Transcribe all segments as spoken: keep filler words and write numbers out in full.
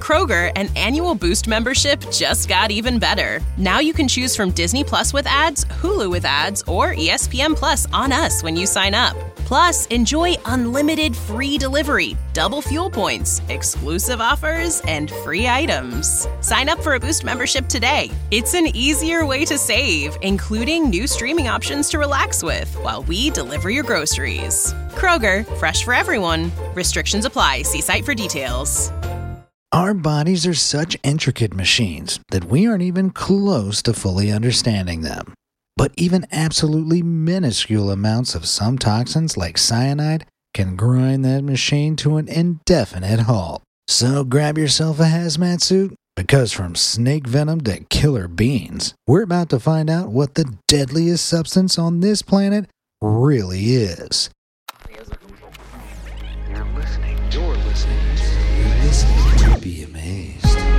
Kroger, an annual Boost membership just got even better. Now you can choose from Disney Plus with ads, Hulu with ads, or E S P N Plus on us when you sign up. Plus, enjoy unlimited free delivery, double fuel points, exclusive offers, and free items. Sign up for a Boost membership today. It's an easier way to save, including new streaming options to relax with while we deliver your groceries. Kroger, fresh for everyone. Restrictions apply. See site for details. Our bodies are such intricate machines that we aren't even close to fully understanding them. But even absolutely minuscule amounts of some toxins like cyanide can grind that machine to an indefinite halt. So grab yourself a hazmat suit, because from snake venom to killer beans, we're about to find out what the deadliest substance on this planet really is. You're listening. You're listening to. You're listening to Be Amazed.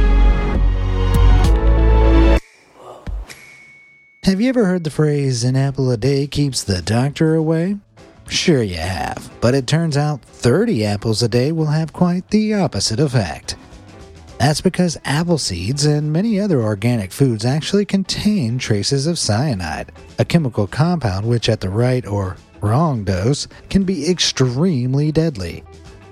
Have you ever heard the phrase, an apple a day keeps the doctor away? Sure you have, but it turns out thirty apples a day will have quite the opposite effect. That's because apple seeds and many other organic foods actually contain traces of cyanide, a chemical compound which at the right or wrong dose can be extremely deadly.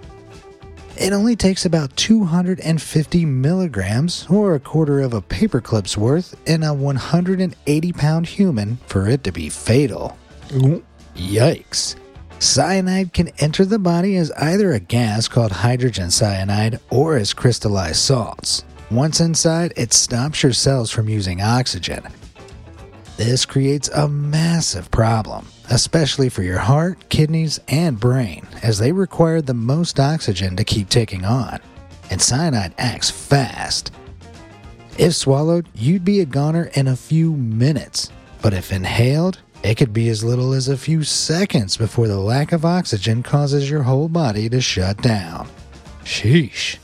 It only takes about two hundred fifty milligrams, or a quarter of a paperclip's worth, in a one hundred eighty pound human for it to be fatal. Yikes. Cyanide can enter the body as either a gas called hydrogen cyanide or as crystallized salts. Once inside, it stops your cells from using oxygen. This creates a massive problem, especially for your heart, kidneys, and brain, as they require the most oxygen to keep ticking on, and cyanide acts fast. If swallowed, you'd be a goner in a few minutes, but if inhaled, it could be as little as a few seconds before the lack of oxygen causes your whole body to shut down. Sheesh.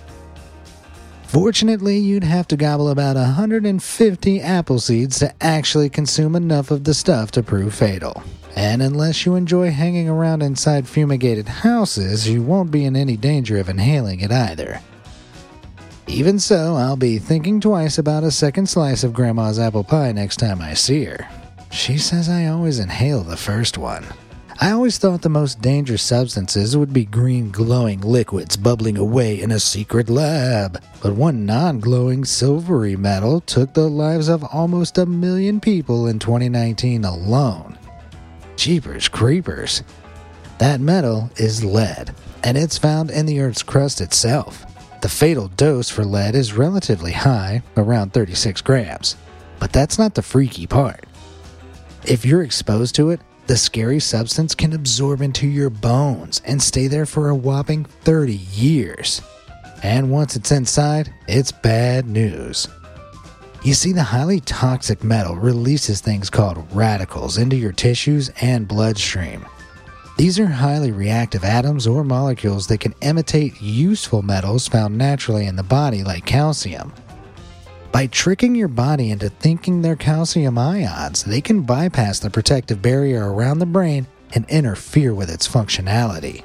Fortunately, you'd have to gobble about one hundred fifty apple seeds to actually consume enough of the stuff to prove fatal. And unless you enjoy hanging around inside fumigated houses, you won't be in any danger of inhaling it either. Even so, I'll be thinking twice about a second slice of Grandma's apple pie next time I see her. She says I always inhale the first one. I always thought the most dangerous substances would be green glowing liquids bubbling away in a secret lab, but one non-glowing silvery metal took the lives of almost a million people in twenty nineteen alone. Jeepers creepers. That metal is lead, and it's found in the Earth's crust itself. The fatal dose for lead is relatively high, around thirty-six grams, but that's not the freaky part. If you're exposed to it, the scary substance can absorb into your bones and stay there for a whopping thirty years. And once it's inside, it's bad news. You see, the highly toxic metal releases things called radicals into your tissues and bloodstream. These are highly reactive atoms or molecules that can imitate useful metals found naturally in the body, like calcium. By tricking your body into thinking they're calcium ions, they can bypass the protective barrier around the brain and interfere with its functionality.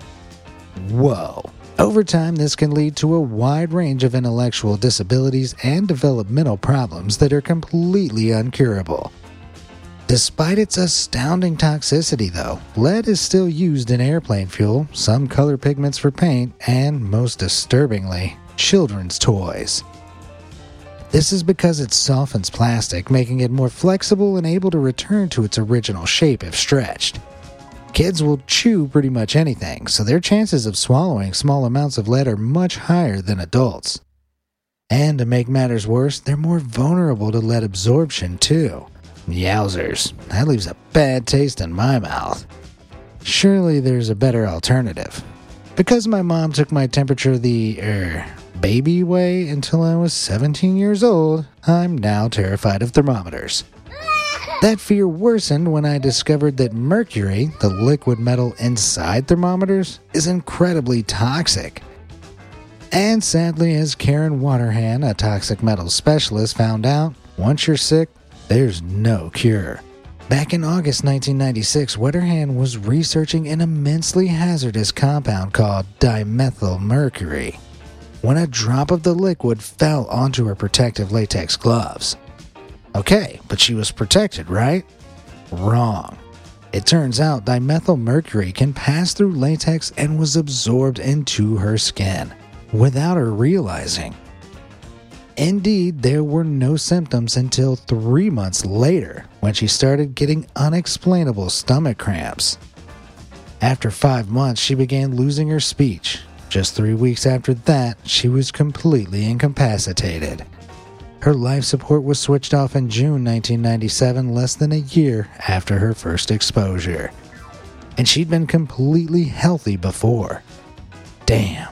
Whoa. Over time, this can lead to a wide range of intellectual disabilities and developmental problems that are completely uncurable. Despite its astounding toxicity, though, lead is still used in airplane fuel, some color pigments for paint, and, most disturbingly, children's toys. This is because it softens plastic, making it more flexible and able to return to its original shape if stretched. Kids will chew pretty much anything, so their chances of swallowing small amounts of lead are much higher than adults. And to make matters worse, they're more vulnerable to lead absorption too. Yowzers, that leaves a bad taste in my mouth. Surely there's a better alternative. Because my mom took my temperature the, er, baby way until I was seventeen years old, I'm now terrified of thermometers. That fear worsened when I discovered that mercury, the liquid metal inside thermometers, is incredibly toxic. And sadly, as Karen Waterhan, a toxic metals specialist, found out, once you're sick, there's no cure. Back in August nineteen ninety-six, Waterhan was researching an immensely hazardous compound called dimethylmercury. when a drop of the liquid fell onto her protective latex gloves. Okay, but she was protected, right? Wrong. It turns out dimethylmercury can pass through latex and was absorbed into her skin without her realizing. Indeed, there were no symptoms until three months later when she started getting unexplainable stomach cramps. After five months, she began losing her speech. Just three weeks after that, she was completely incapacitated. Her life support was switched off in June nineteen ninety-seven, less than a year after her first exposure. And she'd been completely healthy before. Damn.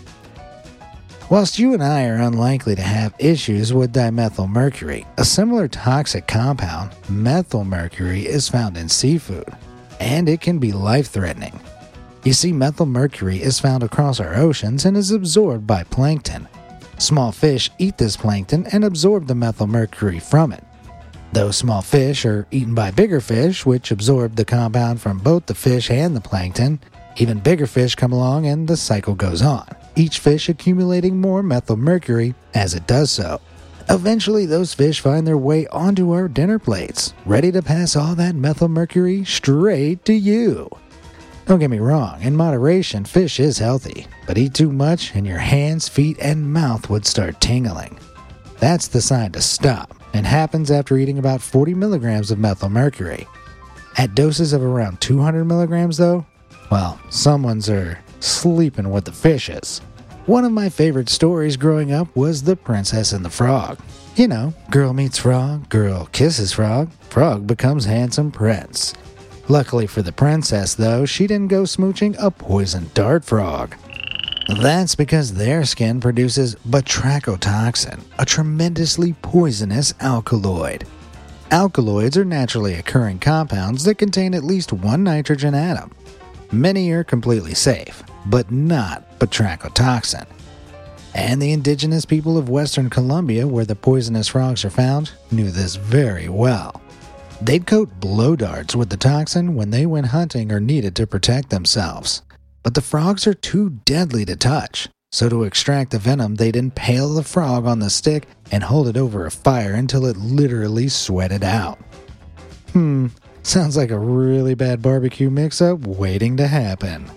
Whilst you and I are unlikely to have issues with dimethylmercury, a similar toxic compound, methylmercury, is found in seafood, and it can be life-threatening. You see, methylmercury is found across our oceans and is absorbed by plankton. Small fish eat this plankton and absorb the methylmercury from it. Those small fish are eaten by bigger fish, which absorb the compound from both the fish and the plankton. Even bigger fish come along and the cycle goes on, each fish accumulating more methylmercury as it does so. Eventually, those fish find their way onto our dinner plates, ready to pass all that methylmercury straight to you. Don't get me wrong, in moderation, fish is healthy, but eat too much and your hands, feet, and mouth would start tingling. That's the sign to stop, and happens after eating about forty milligrams of methylmercury. At doses of around two hundred milligrams though, well, someone's are sleeping with the fishes. One of my favorite stories growing up was The Princess and the Frog. You know, girl meets frog, girl kisses frog, frog becomes handsome prince. Luckily for the princess, though, she didn't go smooching a poison dart frog. That's because their skin produces batrachotoxin, a tremendously poisonous alkaloid. Alkaloids are naturally occurring compounds that contain at least one nitrogen atom. Many are completely safe, but not batrachotoxin. And the indigenous people of Western Colombia, where the poisonous frogs are found, knew this very well. They'd coat blow darts with the toxin when they went hunting or needed to protect themselves. But the frogs are too deadly to touch, so to extract the venom, they'd impale the frog on the stick and hold it over a fire until it literally sweated out. Hmm, sounds like a really bad barbecue mix-up waiting to happen.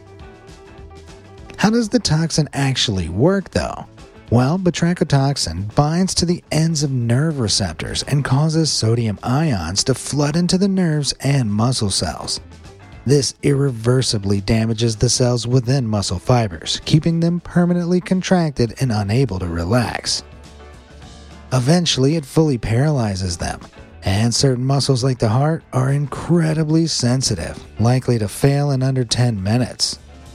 How does the toxin actually work, though? Well, batrachotoxin binds to the ends of nerve receptors and causes sodium ions to flood into the nerves and muscle cells. This irreversibly damages the cells within muscle fibers, keeping them permanently contracted and unable to relax. Eventually, it fully paralyzes them, and certain muscles like the heart are incredibly sensitive, likely to fail in under ten minutes.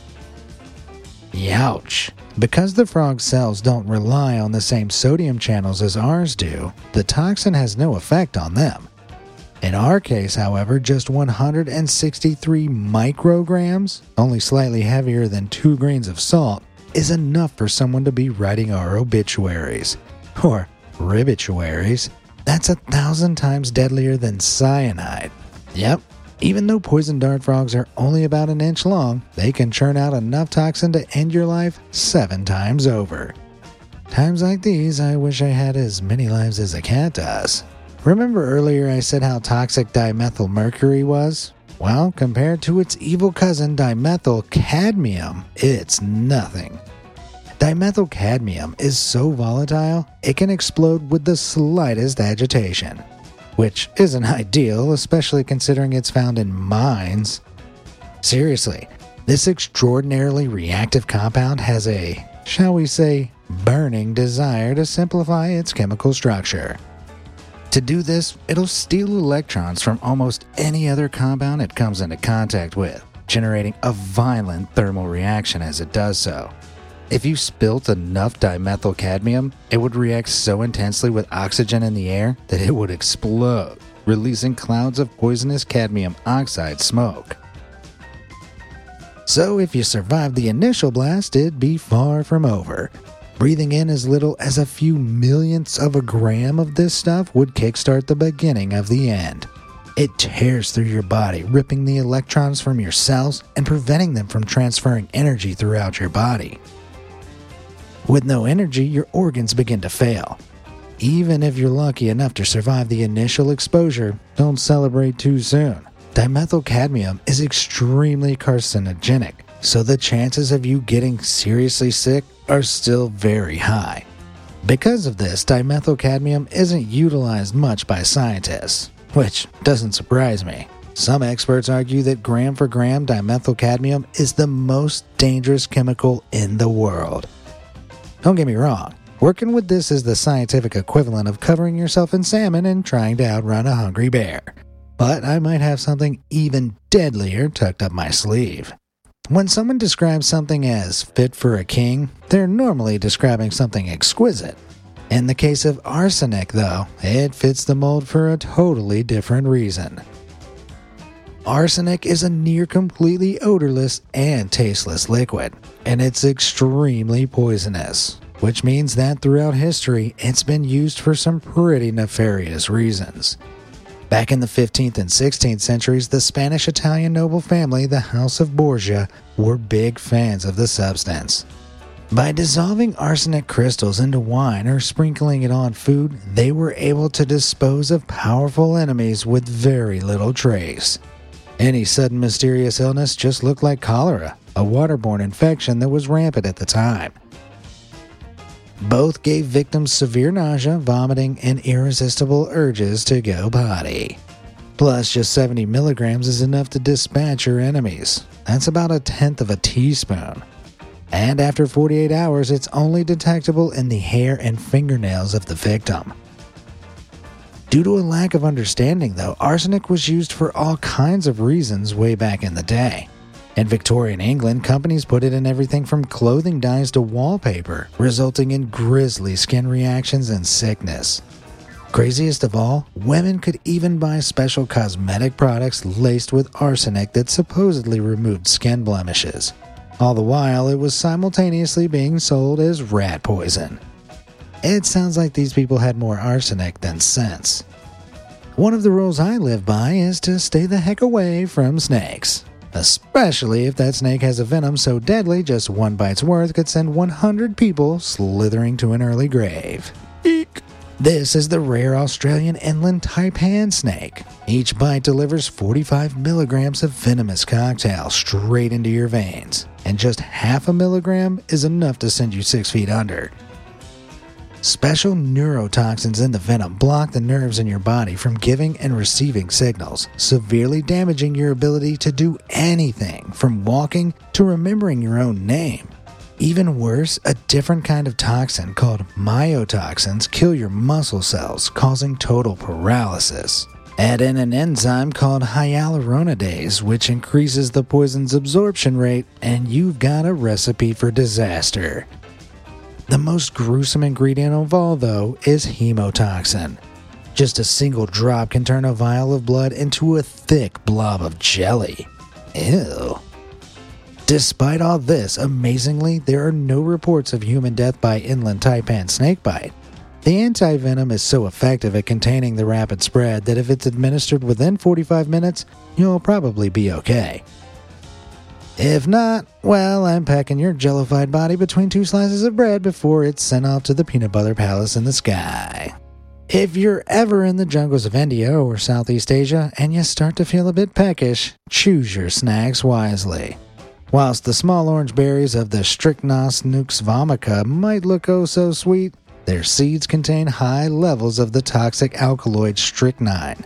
Youch! Because the frog's cells don't rely on the same sodium channels as ours do, the toxin has no effect on them. In our case, however, just one hundred sixty-three micrograms, only slightly heavier than two grains of salt, is enough for someone to be writing our obituaries. Or ribituaries. That's a thousand times deadlier than cyanide. Yep. Even though poison dart frogs are only about an inch long, they can churn out enough toxin to end your life seven times over. Times like these, I wish I had as many lives as a cat does. Remember earlier I said how toxic dimethylmercury was? Well, compared to its evil cousin dimethylcadmium, it's nothing. Dimethylcadmium is so volatile, it can explode with the slightest agitation. Which isn't ideal, especially considering it's found in mines. Seriously, this extraordinarily reactive compound has a, shall we say, burning desire to simplify its chemical structure. To do this, it'll steal electrons from almost any other compound it comes into contact with, generating a violent thermal reaction as it does so. If you spilt enough dimethylcadmium, it would react so intensely with oxygen in the air that it would explode, releasing clouds of poisonous cadmium oxide smoke. So if you survived the initial blast, it'd be far from over. Breathing in as little as a few millionths of a gram of this stuff would kickstart the beginning of the end. It tears through your body, ripping the electrons from your cells and preventing them from transferring energy throughout your body. With no energy, your organs begin to fail. Even if you're lucky enough to survive the initial exposure, don't celebrate too soon. Dimethyl cadmium is extremely carcinogenic, so the chances of you getting seriously sick are still very high. Because of this, dimethyl cadmium isn't utilized much by scientists, which doesn't surprise me. Some experts argue that gram for gram dimethyl cadmium is the most dangerous chemical in the world. Don't get me wrong, working with this is the scientific equivalent of covering yourself in salmon and trying to outrun a hungry bear. But I might have something even deadlier tucked up my sleeve. When someone describes something as fit for a king, they're normally describing something exquisite. In the case of arsenic, though, it fits the mold for a totally different reason. Arsenic is a near completely odorless and tasteless liquid, and it's extremely poisonous, which means that throughout history, it's been used for some pretty nefarious reasons. Back in the fifteenth and sixteenth centuries, the Spanish-Italian noble family, the House of Borgia, were big fans of the substance. By dissolving arsenic crystals into wine or sprinkling it on food, they were able to dispose of powerful enemies with very little trace. Any sudden mysterious illness just looked like cholera, a waterborne infection that was rampant at the time. Both gave victims severe nausea, vomiting, and irresistible urges to go potty. Plus, just seventy milligrams is enough to dispatch your enemies. That's about a tenth of a teaspoon. And after forty-eight hours, it's only detectable in the hair and fingernails of the victim. Due to a lack of understanding, though, arsenic was used for all kinds of reasons way back in the day. In Victorian England, companies put it in everything from clothing dyes to wallpaper, resulting in grisly skin reactions and sickness. Craziest of all, women could even buy special cosmetic products laced with arsenic that supposedly removed skin blemishes. All the while, it was simultaneously being sold as rat poison. It sounds like these people had more arsenic than sense. One of the rules I live by is to stay the heck away from snakes. Especially if that snake has a venom so deadly just one bite's worth could send one hundred people slithering to an early grave. Eek! This is the rare Australian inland taipan snake. Each bite delivers forty-five milligrams of venomous cocktail straight into your veins, and just half a milligram is enough to send you six feet under. Special neurotoxins in the venom block the nerves in your body from giving and receiving signals, severely damaging your ability to do anything from walking to remembering your own name. Even worse, a different kind of toxin called myotoxins kill your muscle cells, causing total paralysis. Add in an enzyme called hyaluronidase, which increases the poison's absorption rate, and you've got a recipe for disaster. The most gruesome ingredient of all, though, is hemotoxin. Just a single drop can turn a vial of blood into a thick blob of jelly. Ew. Despite all this, amazingly, there are no reports of human death by inland taipan snakebite. The anti-venom is so effective at containing the rapid spread that if it's administered within forty-five minutes, you'll probably be okay. If not, well, I'm packing your jellified body between two slices of bread before it's sent off to the peanut butter palace in the sky. If you're ever in the jungles of India or Southeast Asia and you start to feel a bit peckish, choose your snacks wisely. Whilst the small orange berries of the Strychnos nux vomica might look oh so sweet, their seeds contain high levels of the toxic alkaloid strychnine.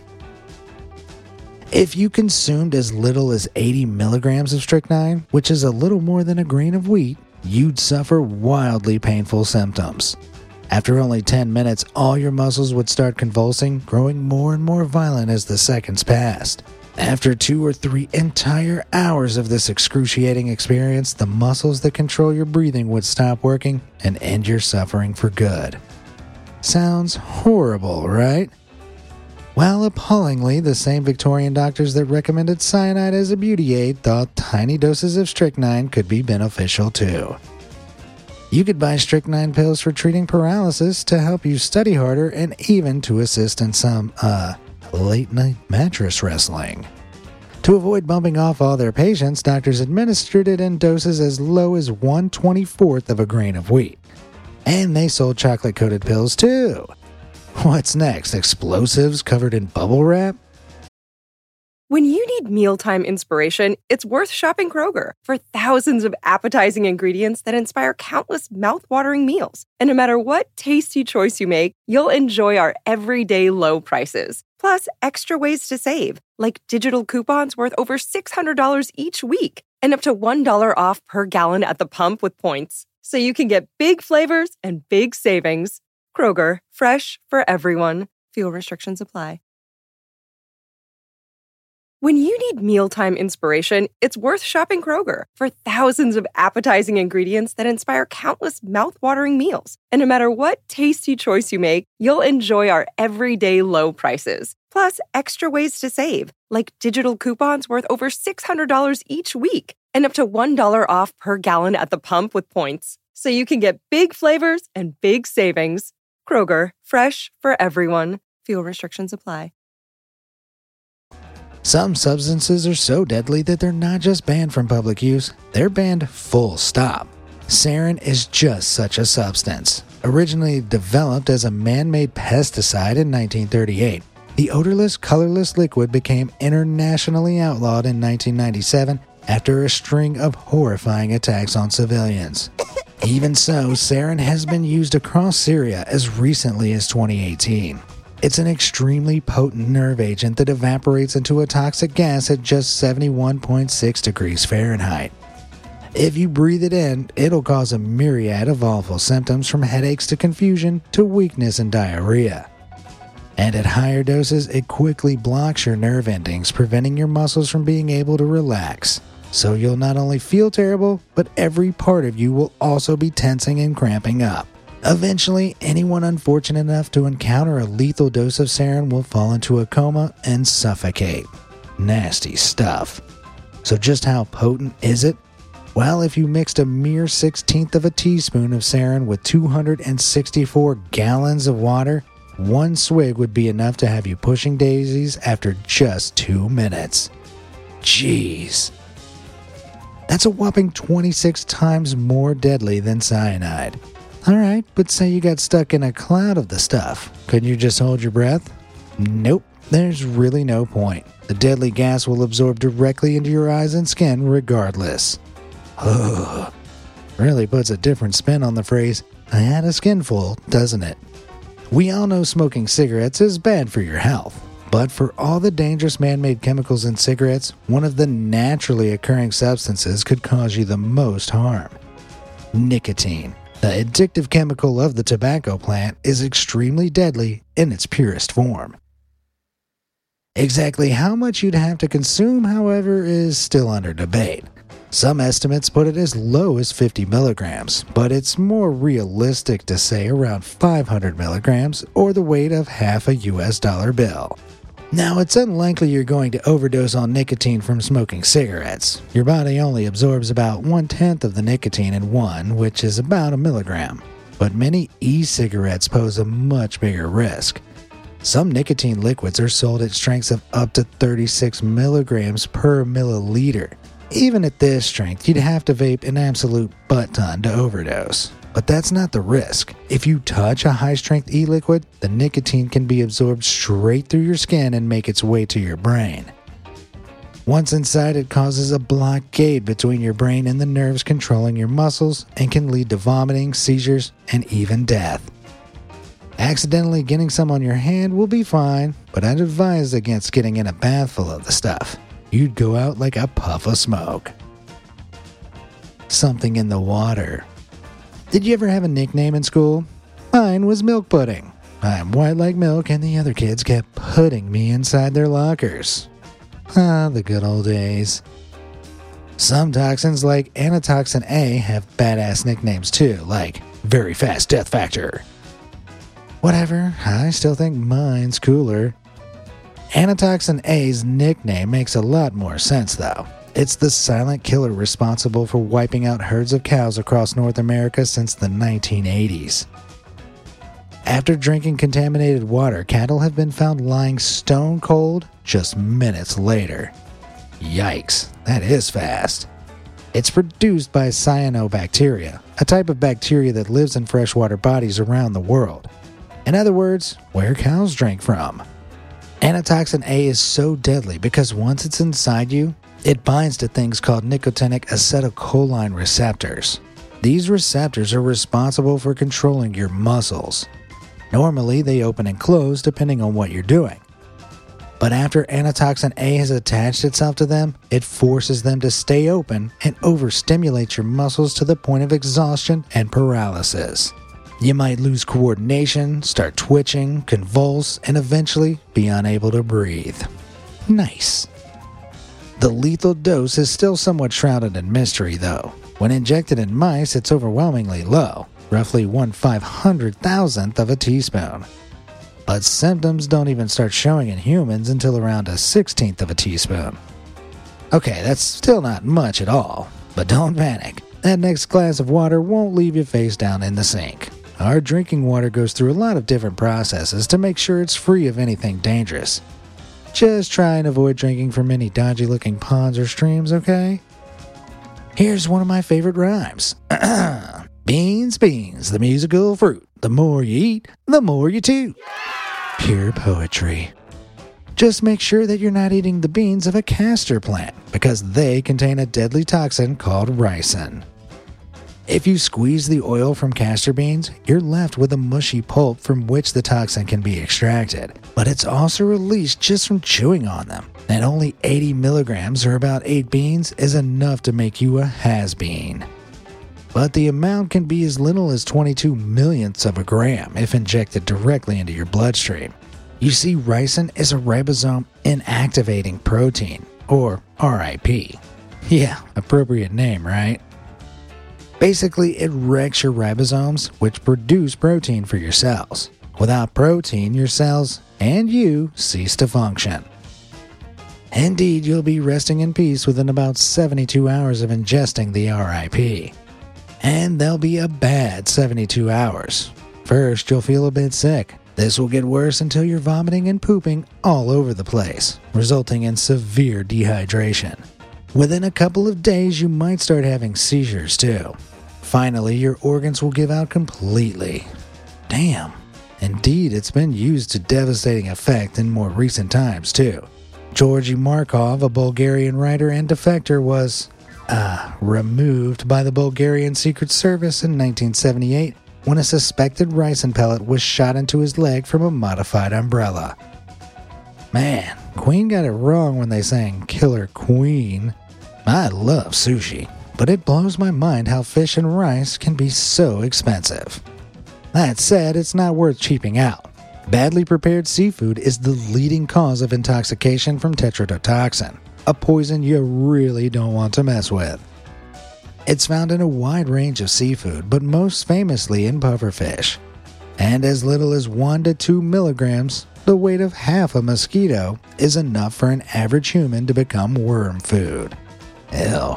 If you consumed as little as eighty milligrams of strychnine, which is a little more than a grain of wheat, you'd suffer wildly painful symptoms. After only ten minutes, all your muscles would start convulsing, growing more and more violent as the seconds passed. After two or three entire hours of this excruciating experience, the muscles that control your breathing would stop working and end your suffering for good. Sounds horrible, right? Well, appallingly, the same Victorian doctors that recommended cyanide as a beauty aid thought tiny doses of strychnine could be beneficial too. You could buy strychnine pills for treating paralysis, to help you study harder, and even to assist in some, uh, late-night mattress wrestling. To avoid bumping off all their patients, doctors administered it in doses as low as one twenty-fourth of a grain of wheat. And they sold chocolate-coated pills too. What's next? Explosives covered in bubble wrap? When you need mealtime inspiration, it's worth shopping Kroger for thousands of appetizing ingredients that inspire countless mouth-watering meals. And no matter what tasty choice you make, you'll enjoy our everyday low prices. Plus, extra ways to save, like digital coupons worth over six hundred dollars each week and up to one dollar off per gallon at the pump with points. So you can get big flavors and big savings. Kroger, fresh for everyone. Fuel restrictions apply. When you need mealtime inspiration, it's worth shopping Kroger for thousands of appetizing ingredients that inspire countless mouth-watering meals. And no matter what tasty choice you make, you'll enjoy our everyday low prices. Plus, extra ways to save, like digital coupons worth over six hundred dollars each week and up to one dollar off per gallon at the pump with points. So you can get big flavors and big savings. Kroger, fresh for everyone. Fuel restrictions apply. Some substances are so deadly that they're not just banned from public use, they're banned full stop. Sarin is just such a substance. Originally developed as a man-made pesticide in nineteen thirty-eight, the odorless, colorless liquid became internationally outlawed in nineteen ninety-seven after a string of horrifying attacks on civilians. Even so, sarin has been used across Syria as recently as twenty eighteen. It's an extremely potent nerve agent that evaporates into a toxic gas at just seventy-one point six degrees Fahrenheit. If you breathe it in, it'll cause a myriad of awful symptoms from headaches to confusion to weakness and diarrhea. And at higher doses, it quickly blocks your nerve endings, preventing your muscles from being able to relax. So you'll not only feel terrible, but every part of you will also be tensing and cramping up. Eventually, anyone unfortunate enough to encounter a lethal dose of sarin will fall into a coma and suffocate. Nasty stuff. So just how potent is it? Well, if you mixed a mere sixteenth of a teaspoon of sarin with two hundred sixty-four gallons of water, one swig would be enough to have you pushing daisies after just two minutes. Jeez. That's a whopping twenty-six times more deadly than cyanide. Alright, but say you got stuck in a cloud of the stuff. Couldn't you just hold your breath? Nope, there's really no point. The deadly gas will absorb directly into your eyes and skin regardless. Ugh. Really puts a different spin on the phrase, I had a skinful, doesn't it? We all know smoking cigarettes is bad for your health. But for all the dangerous man-made chemicals in cigarettes, one of the naturally occurring substances could cause you the most harm. Nicotine. The addictive chemical of the tobacco plant is extremely deadly in its purest form. Exactly how much you'd have to consume, however, is still under debate. Some estimates put it as low as fifty milligrams, but it's more realistic to say around five hundred milligrams or the weight of half a U S dollar bill. Now, it's unlikely you're going to overdose on nicotine from smoking cigarettes. Your body only absorbs about one-tenth of the nicotine in one, which is about a milligram. But many e-cigarettes pose a much bigger risk. Some nicotine liquids are sold at strengths of up to thirty-six milligrams per milliliter. Even at this strength, you'd have to vape an absolute butt-ton to overdose. But that's not the risk. If you touch a high-strength e-liquid, the nicotine can be absorbed straight through your skin and make its way to your brain. Once inside, it causes a blockade between your brain and the nerves controlling your muscles and can lead to vomiting, seizures, and even death. Accidentally getting some on your hand will be fine, but I'd advise against getting in a bath full of the stuff. You'd go out like a puff of smoke. Something in the water. Did you ever have a nickname in school? Mine was Milk Pudding. I'm white like milk and the other kids kept putting me inside their lockers. Ah, the good old days. Some toxins like Anatoxin A have badass nicknames too, like Very Fast Death Factor. Whatever, I still think mine's cooler. Anatoxin A's nickname makes a lot more sense though. It's the silent killer responsible for wiping out herds of cows across North America since the nineteen eighties. After drinking contaminated water, cattle have been found lying stone cold just minutes later. Yikes, that is fast. It's produced by cyanobacteria, a type of bacteria that lives in freshwater bodies around the world. In other words, where cows drink from. Antitoxin A is so deadly because once it's inside you, it binds to things called nicotinic acetylcholine receptors. These receptors are responsible for controlling your muscles. Normally, they open and close depending on what you're doing. But after antitoxin A has attached itself to them, it forces them to stay open and overstimulates your muscles to the point of exhaustion and paralysis. You might lose coordination, start twitching, convulse, and eventually be unable to breathe. Nice. The lethal dose is still somewhat shrouded in mystery, though. When injected in mice, it's overwhelmingly low, roughly one five hundred thousandth of a teaspoon. But symptoms don't even start showing in humans until around a sixteenth of a teaspoon. Okay, that's still not much at all, but don't panic. That next glass of water won't leave you face down in the sink. Our drinking water goes through a lot of different processes to make sure it's free of anything dangerous. Just try and avoid drinking from any dodgy-looking ponds or streams, okay? Here's one of my favorite rhymes. Beans, beans, the musical fruit. The more you eat, the more you toot. Pure poetry. Just make sure that you're not eating the beans of a castor plant, because they contain a deadly toxin called ricin. If you squeeze the oil from castor beans, you're left with a mushy pulp from which the toxin can be extracted, but it's also released just from chewing on them, and only eighty milligrams, or about eight beans, is enough to make you a has-been. But the amount can be as little as twenty-two millionths of a gram if injected directly into your bloodstream. You see, ricin is a ribosome inactivating protein, or R I P. Yeah, appropriate name, right? Basically, it wrecks your ribosomes, which produce protein for your cells. Without protein, your cells, and you, cease to function. Indeed, you'll be resting in peace within about seventy-two hours of ingesting the R I P. And there'll be a bad seventy-two hours. First, you'll feel a bit sick. This will get worse until you're vomiting and pooping all over the place, resulting in severe dehydration. Within a couple of days, you might start having seizures too. Finally, your organs will give out completely. Damn. Indeed, it's been used to devastating effect in more recent times too. Georgy Markov, a Bulgarian writer and defector, was Uh, removed by the Bulgarian Secret Service in nineteen seventy-eight when a suspected ricin pellet was shot into his leg from a modified umbrella. Man, Queen got it wrong when they sang Killer Queen. I love sushi, but it blows my mind how fish and rice can be so expensive. That said, it's not worth cheaping out. Badly prepared seafood is the leading cause of intoxication from tetrodotoxin, a poison you really don't want to mess with. It's found in a wide range of seafood, but most famously in pufferfish. And as little as one to two milligrams, the weight of half a mosquito, is enough for an average human to become worm food. Ew.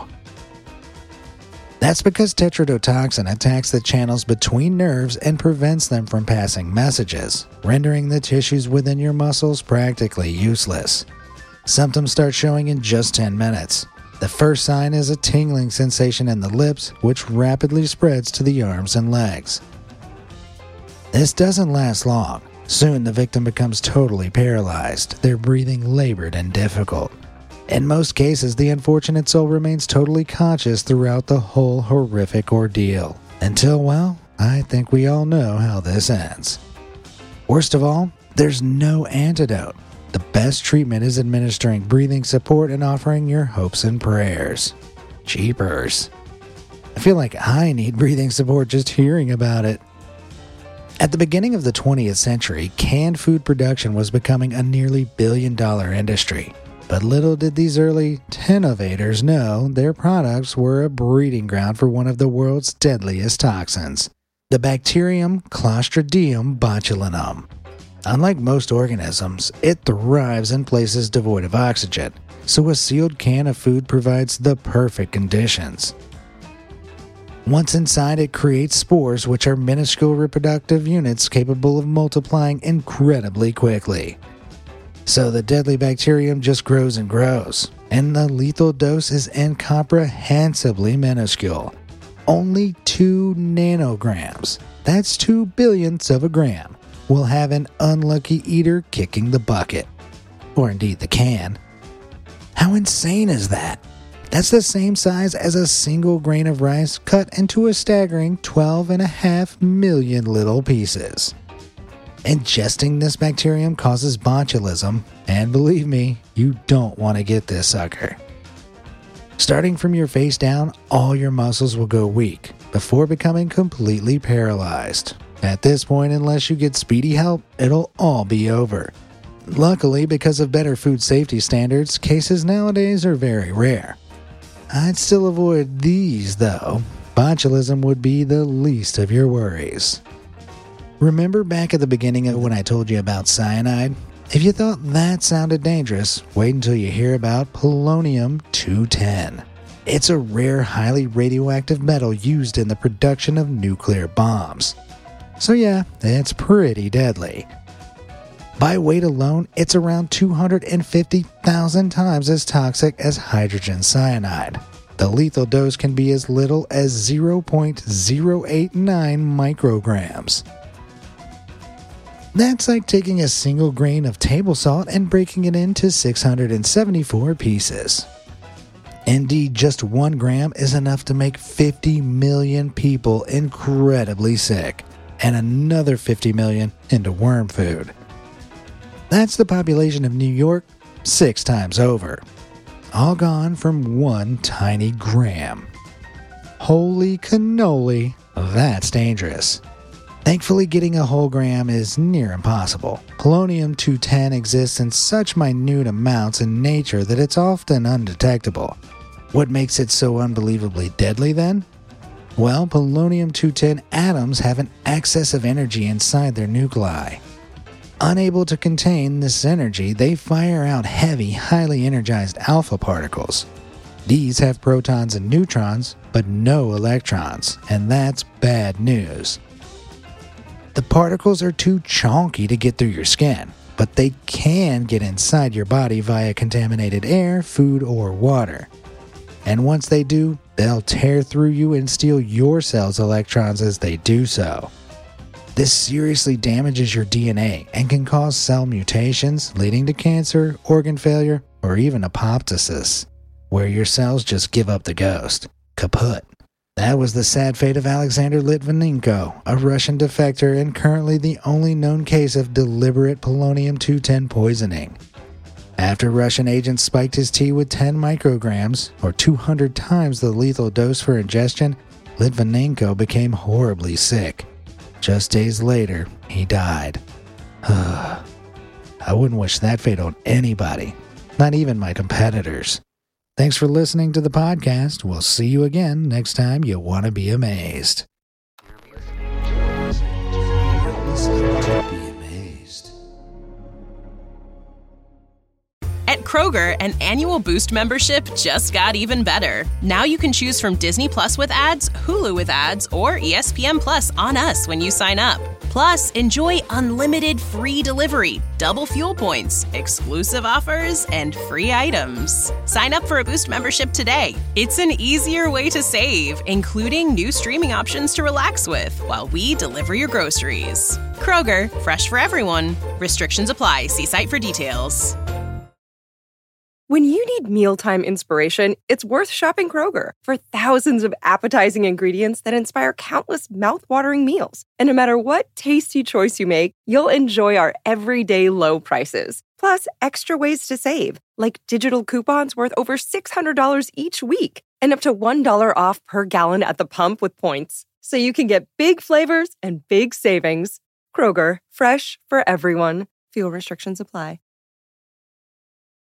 That's because tetrodotoxin attacks the channels between nerves and prevents them from passing messages, rendering the tissues within your muscles practically useless. Symptoms start showing in just ten minutes. The first sign is a tingling sensation in the lips, which rapidly spreads to the arms and legs. This doesn't last long. Soon the victim becomes totally paralyzed, their breathing labored and difficult. In most cases, the unfortunate soul remains totally conscious throughout the whole horrific ordeal. Until, well, I think we all know how this ends. Worst of all, there's no antidote. The best treatment is administering breathing support and offering your hopes and prayers. Jeepers. I feel like I need breathing support just hearing about it. At the beginning of the twentieth century, canned food production was becoming a nearly billion-dollar industry. But little did these early innovators know their products were a breeding ground for one of the world's deadliest toxins, the bacterium Clostridium botulinum. Unlike most organisms, it thrives in places devoid of oxygen, so a sealed can of food provides the perfect conditions. Once inside, it creates spores, which are minuscule reproductive units capable of multiplying incredibly quickly. So the deadly bacterium just grows and grows, and the lethal dose is incomprehensibly minuscule. Only two nanograms, that's two billionths of a gram, will have an unlucky eater kicking the bucket. Or indeed the can. How insane is that? That's the same size as a single grain of rice cut into a staggering twelve and a half million little pieces. Ingesting this bacterium causes botulism, and believe me, you don't want to get this sucker. Starting from your face down, all your muscles will go weak before becoming completely paralyzed. At this point, unless you get speedy help, it'll all be over. Luckily, because of better food safety standards, cases nowadays are very rare. I'd still avoid these, though. Botulism would be the least of your worries. Remember back at the beginning of when I told you about cyanide? If you thought that sounded dangerous, wait until you hear about polonium two ten. It's a rare, highly radioactive metal used in the production of nuclear bombs. So yeah, it's pretty deadly. By weight alone, it's around two hundred fifty thousand times as toxic as hydrogen cyanide. The lethal dose can be as little as zero point zero eight nine micrograms. That's like taking a single grain of table salt and breaking it into six hundred seventy-four pieces. Indeed, just one gram is enough to make fifty million people incredibly sick, and another fifty million into worm food. That's the population of New York six times over. All gone from one tiny gram. Holy cannoli, that's dangerous. Thankfully, getting a whole gram is near impossible. Polonium two ten exists in such minute amounts in nature that it's often undetectable. What makes it so unbelievably deadly then? Well, polonium two ten atoms have an excess of energy inside their nuclei. Unable to contain this energy, they fire out heavy, highly energized alpha particles. These have protons and neutrons, but no electrons, and that's bad news. The particles are too chonky to get through your skin, but they can get inside your body via contaminated air, food, or water. And once they do, they'll tear through you and steal your cells' electrons as they do so. This seriously damages your D N A and can cause cell mutations, leading to cancer, organ failure, or even apoptosis, where your cells just give up the ghost. Kaput. That was the sad fate of Alexander Litvinenko, a Russian defector and currently the only known case of deliberate polonium two ten poisoning. After Russian agents spiked his tea with ten micrograms, or two hundred times the lethal dose for ingestion, Litvinenko became horribly sick. Just days later, he died. I wouldn't wish that fate on anybody, not even my competitors. Thanks for listening to the podcast. We'll see you again next time you want to be amazed. Be amazed. At Kroger, an annual Boost membership just got even better. Now you can choose from Disney Plus with ads, Hulu with ads, or E S P N Plus on us when you sign up. Plus, enjoy unlimited free delivery, double fuel points, exclusive offers, and free items. Sign up for a Boost membership today. It's an easier way to save, including new streaming options to relax with while we deliver your groceries. Kroger, fresh for everyone. Restrictions apply. See site for details. When you need mealtime inspiration, it's worth shopping Kroger for thousands of appetizing ingredients that inspire countless mouth-watering meals. And no matter what tasty choice you make, you'll enjoy our everyday low prices. Plus, extra ways to save, like digital coupons worth over six hundred dollars each week and up to one dollar off per gallon at the pump with points. So you can get big flavors and big savings. Kroger, fresh for everyone. Fuel restrictions apply.